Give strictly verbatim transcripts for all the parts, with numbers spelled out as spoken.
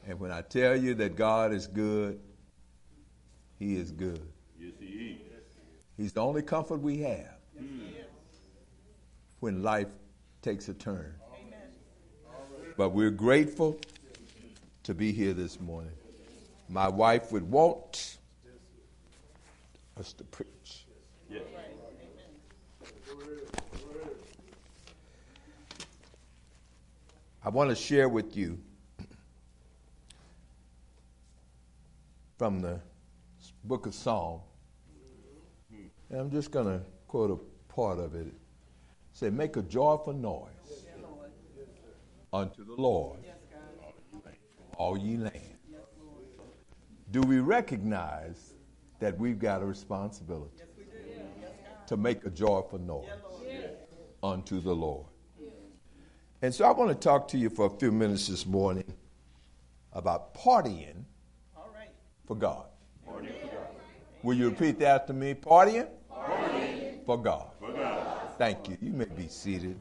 And when I tell you that God is good, he is good. Yes, he is. He's the only comfort we have Mm. when life takes a turn. But we're grateful to be here this morning. My wife would want us to preach. Yes. I want to share with you from the book of Psalm. And I'm just going to quote a part of it. It said, make a joyful noise unto the Lord, all ye land. Do we recognize that we've got a responsibility to make a joyful noise unto the Lord? And so I want to talk to you for a few minutes this morning about partying for God. Partying for God. Will you repeat that after me? Partying, Partying for God. For God. Thank you. You may be seated.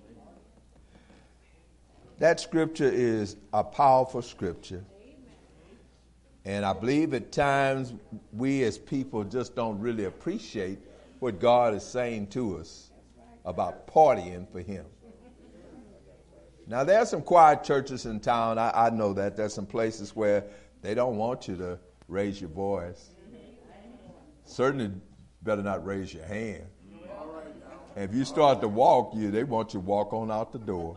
That scripture is a powerful scripture. And I believe at times we as people just don't really appreciate what God is saying to us about partying for him. Now, there are some quiet churches in town. I, I know that. There's some places where they don't want you to raise your voice. Certainly better not raise your hand. And if you start to walk, you they want you to walk on out the door.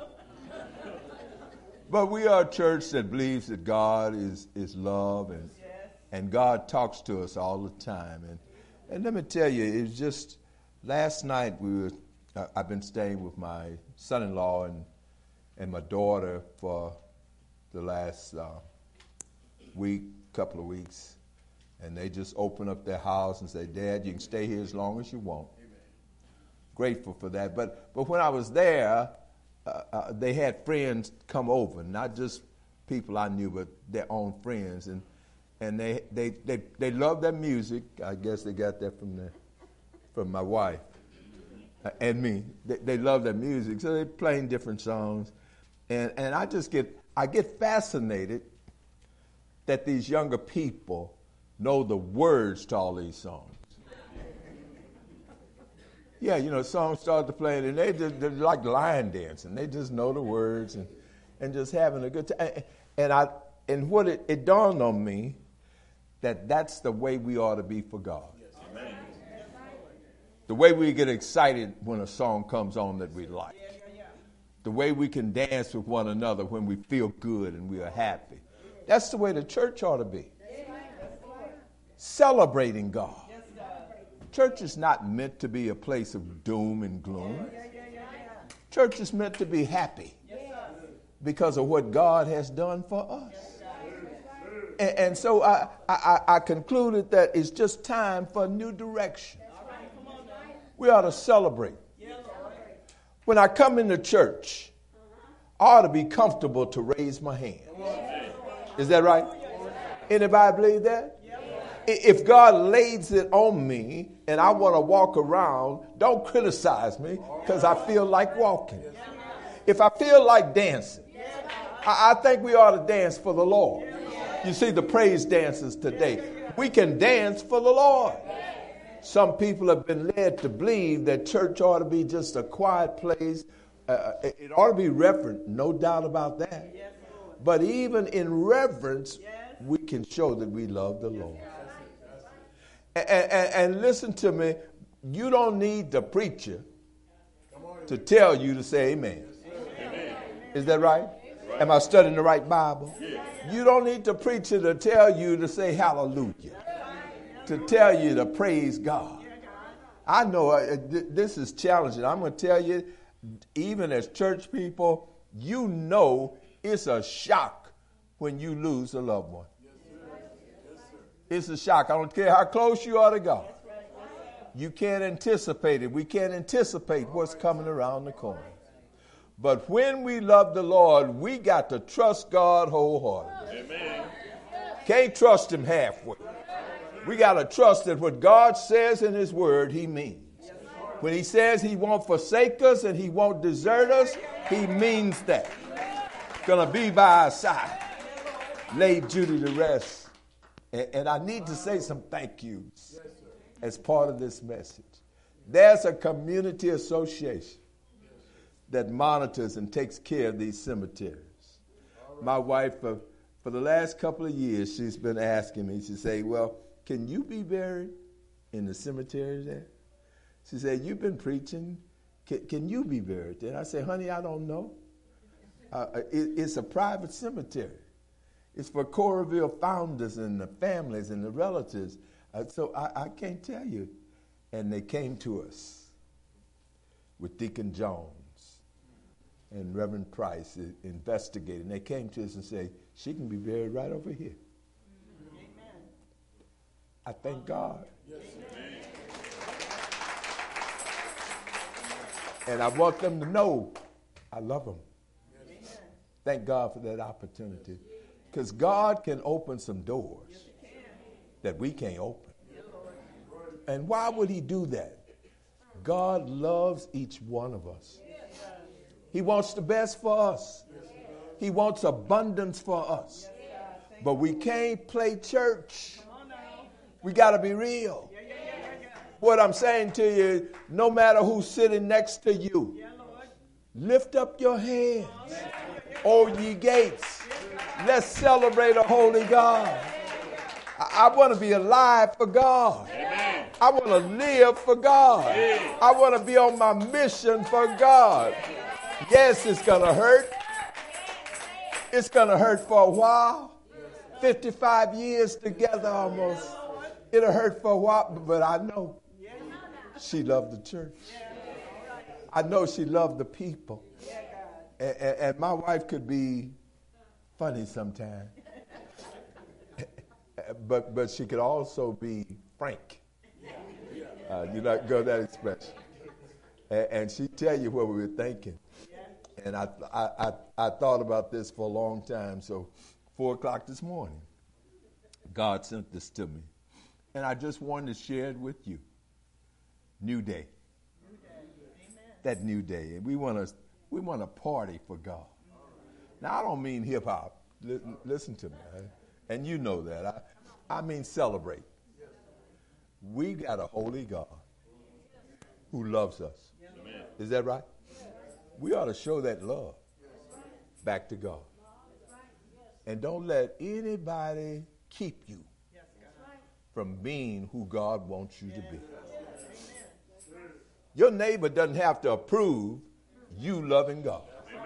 But we are a church that believes that God is, is love, and and God talks to us all the time. And and let me tell you, it was just last night we were. Uh, I've been staying with my son-in-law and and my daughter for the last uh, week, couple of weeks, and they just open up their house and say, "Dad, you can stay here as long as you want." Amen. Grateful for that. But but when I was there, uh, uh, they had friends come over, not just people I knew, but their own friends, and and they they they, they loved their music. I guess they got that from the from my wife uh, and me. They, they love their music, so they're playing different songs, and and I just get I get fascinated that these younger people know the words to all these songs. Yeah, you know, songs start to play, and they just they're like line dancing. They just know the words and, and just having a good time. And I and what it, it dawned on me that that's the way we ought to be for God. Amen. The way we get excited when a song comes on that we like. The way we can dance with one another when we feel good and we are happy. That's the way the church ought to be. Celebrating God. Church is not meant to be a place of doom and gloom. Church is meant to be happy because of what God has done for us. And, and so I, I, I concluded that it's just time for a new direction. We ought to celebrate. When I come into church, I ought to be comfortable to raise my hand. Is that right? Anybody believe that? If God lays it on me and I want to walk around, don't criticize me because I feel like walking. If I feel like dancing, I, I think we ought to dance for the Lord. You see the praise dancers today. We can dance for the Lord. Some people have been led to believe that church ought to be just a quiet place. Uh, it ought to be reverent, no doubt about that. But even in reverence, we can show that we love the Lord. And, and, and listen to me, you don't need the preacher to tell you to say amen. Amen. Is that right? right? Am I studying the right Bible? Yes. You don't need the preacher to tell you to say hallelujah, to tell you to praise God. I know uh, th- this is challenging. I'm going to tell you, even as church people, you know it's a shock when you lose a loved one. It's a shock. I don't care how close you are to God. You can't anticipate it. We can't anticipate what's coming around the corner. But when we love the Lord, we got to trust God wholeheartedly. Amen. Can't trust him halfway. We got to trust that what God says in his word, he means. When he says he won't forsake us and he won't desert us, he means that. Going to be by our side. laid Judy to rest. And, and I need to say some thank yous as part of this message. There's a community association that monitors and takes care of these cemeteries. My wife, for, for the last couple of years, she's been asking me, she say, well, can you be buried in the cemetery there? She said, you've been preaching. Can, can you be buried there? I said, honey, I don't know. Uh, it, it's a private cemetery. It's for Coralville founders and the families and the relatives. Uh, so I, I can't tell you. And they came to us with Deacon Jones and Reverend Price investigating. They came to us and said, she can be buried right over here. Amen. I thank God. Yes, and I want them to know I love them. Yes. Thank God for that opportunity. Because God can open some doors yes, that we can't open. Yes, and why would he do that? God loves each one of us. He wants the best for us. He wants abundance for us. But we can't play church. We got to be real. What I'm saying to you, no matter who's sitting next to you, lift up your hands, O ye gates. Let's celebrate a holy God. I, I want to be alive for God. I want to live for God. I want to be on my mission for God. Yes, it's going to hurt. It's going to hurt for a while. fifty-five years together almost. It'll hurt for a while, but I know she loved the church. I know she loved the people. And, and, and my wife could be funny sometimes. but but she could also be frank. Uh, you know, go that expression. And, and she'd tell you what we were thinking. And I, I, I, I thought about this for a long time. So four o'clock this morning, God sent this to me. And I just wanted to share it with you. New day. New day. That new day. And we want to we want to party for God. Now, I don't mean hip hop. L- listen to me. Right? And you know that. I, I mean celebrate. We got a holy God who loves us. Is that right? We ought to show that love back to God. And don't let anybody keep you from being who God wants you to be. Your neighbor doesn't have to approve you loving God.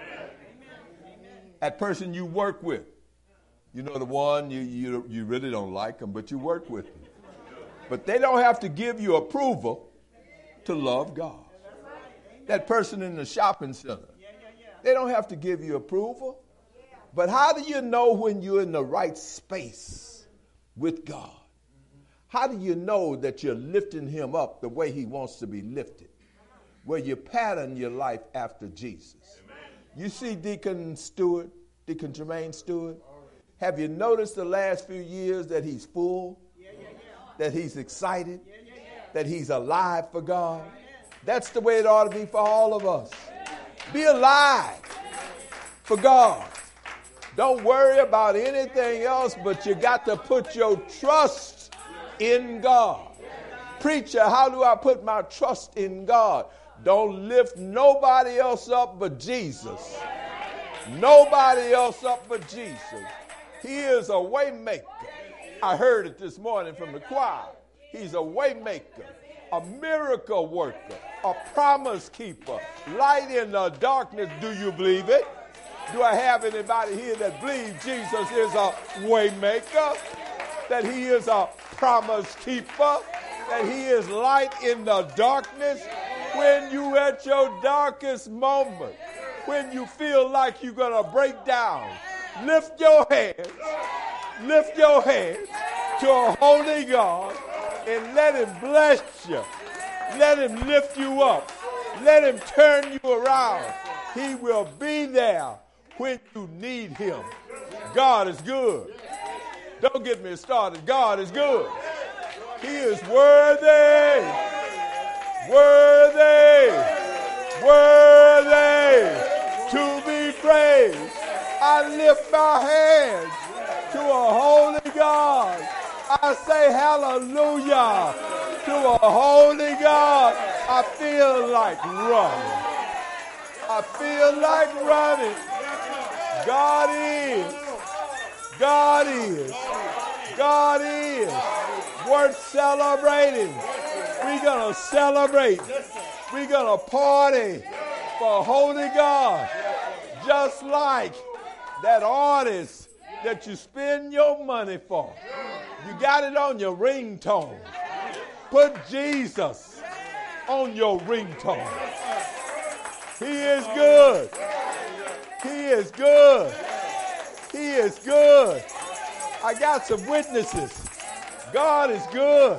That person you work with, you know, the one you, you, you really don't like them, but you work with them. But they don't have to give you approval to love God. That person in the shopping center, they don't have to give you approval. But how do you know when you're in the right space with God? How do you know that you're lifting him up the way he wants to be lifted? Where you pattern your life after Jesus. You see Deacon Stewart, Deacon Jermaine Stewart, have you noticed the last few years that he's full? That he's excited? That he's alive for God? That's the way it ought to be for all of us. Be alive for God. Don't worry about anything else, but you got to put your trust in God. Preacher, how do I put my trust in God? Don't lift nobody else up but Jesus. Nobody else up but Jesus. He is a way maker. I heard it this morning from the choir. He's a way maker, a miracle worker, a promise keeper, light in the darkness. Do you believe it? Do I have anybody here that believes Jesus is a way maker, that he is a promise keeper, that he is light in the darkness? When you at your darkest moment, when you feel like you're going to break down, lift your hands, lift your hands to a holy God and let him bless you. Let him lift you up. Let him turn you around. He will be there when you need him. God is good. Don't get me started. God is good. He is worthy. Worthy. Worthy to be praised. I lift my hands to I say hallelujah to a holy God, I feel like running. I feel like running. God is. God is. God is worth celebrating. We're going to celebrate. We're going to party for holy God. Just like that artist that you spend your money for. You got it on your ringtone. Put Jesus on your ringtone. He is good. He is good. He is good. I got some witnesses. God is good.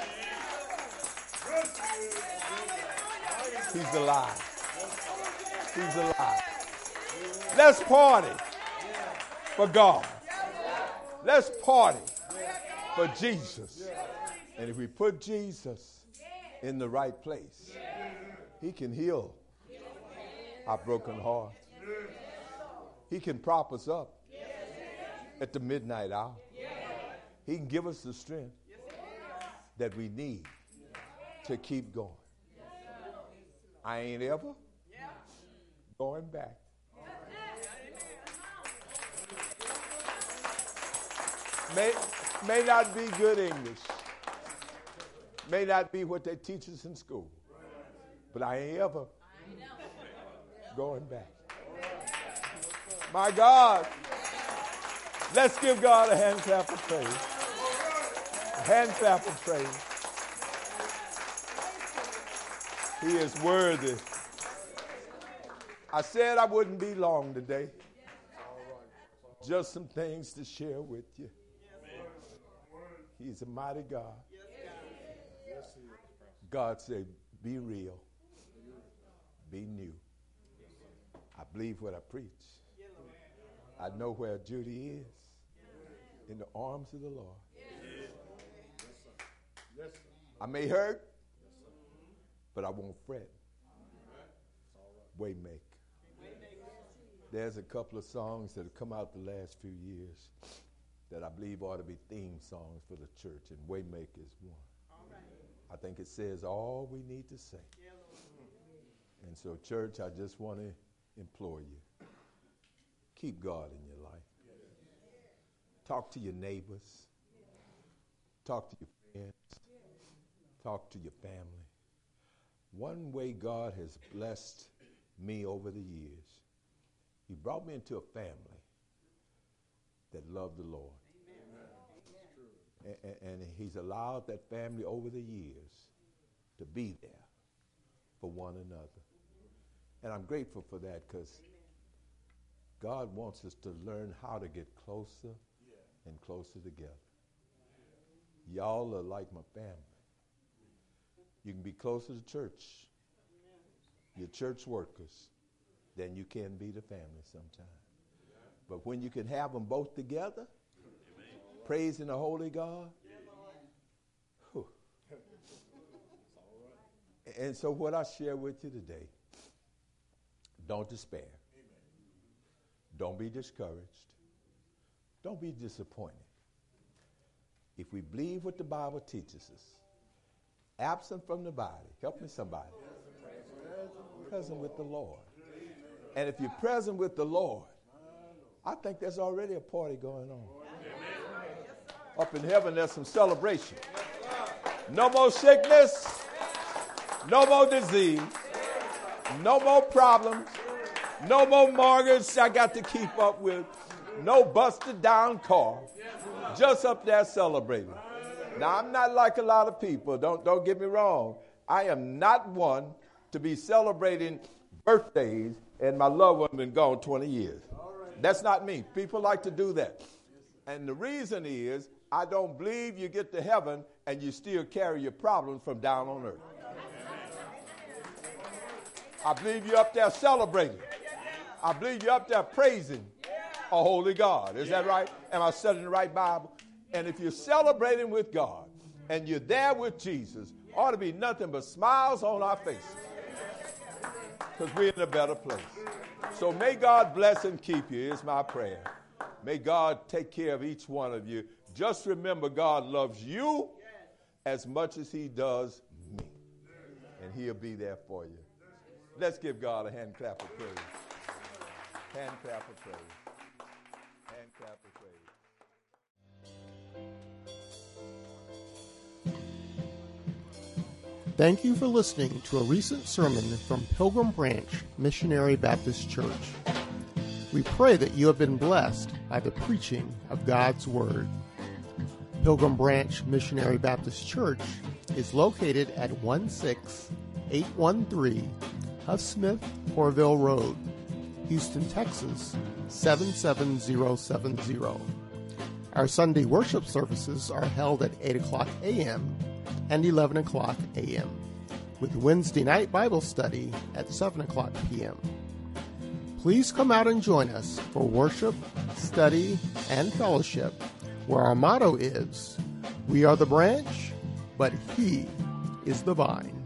He's alive. He's alive. Let's party for God. Let's party for Jesus. And if we put Jesus in the right place, he can heal our broken heart. He can prop us up at the midnight hour. He can give us the strength that we need to keep going. I ain't ever going back. May, may not be good English. May not be what they teach us in school. But I ain't ever going back. My God. Let's give God a hand clap of praise. A hand clap of praise. He is worthy. I said I wouldn't be long today. Just some things to share with you. He's a mighty God. God said, be real. Be new. I believe what I preach. I know where Judy is. In the arms of the Lord. I may hurt, but I won't fret. Waymaker. There's a couple of songs that have come out the last few years that I believe ought to be theme songs for the church, and Waymaker is one. I think it says all we need to say. And so, church, I just want to implore you. Keep God in your life. Talk to your neighbors. Talk to your friends. Talk to your family. One way God has blessed me over the years, he brought me into a family that loved the Lord. And, and he's allowed that family over the years to be there for one another. And I'm grateful for that, because God wants us to learn how to get closer and closer together. Y'all are like my family. You can be closer to church, your church workers, than you can be the family sometimes. But when you can have them both together, praising the holy God, whew. And so what I share with you today, don't despair. Don't be discouraged. Don't be disappointed. If we believe what the Bible teaches us, absent from the body, help me somebody, present with the Lord. And if you're present with the Lord, I think there's already a party going on. Up in heaven, there's some celebration. No more sickness, no more disease, no more problems, no more mortgage I got to keep up with, no busted down car, just up there celebrating. Now, I'm not like a lot of people. Don't, don't get me wrong. I am not one to be celebrating birthdays and my loved one been gone twenty years. That's not me. People like to do that. And the reason is, I don't believe you get to heaven and you still carry your problems from down on earth. I believe you're up there celebrating. I believe you're up there praising a holy God. Is that right? Am I studying the right Bible? And if you're celebrating with God and you're there with Jesus, ought to be nothing but smiles on our faces, because we're in a better place. So may God bless and keep you is my prayer. May God take care of each one of you. Just remember, God loves you as much as he does me. And he'll be there for you. Let's give God a hand clap of praise. Hand clap of praise. Hand clap of praise. Thank you for listening to a recent sermon from Pilgrim Branch Missionary Baptist Church. We pray that you have been blessed by the preaching of God's Word. Pilgrim Branch Missionary Baptist Church is located at one six eight one three Huffsmith Corville Road, Houston, Texas seven seven zero seven zero. Our Sunday worship services are held at eight o'clock a.m. and eleven o'clock a.m., with Wednesday night Bible study at seven o'clock p.m. Please come out and join us for worship, study, and fellowship, where our motto is, "We are the branch, but he is the vine."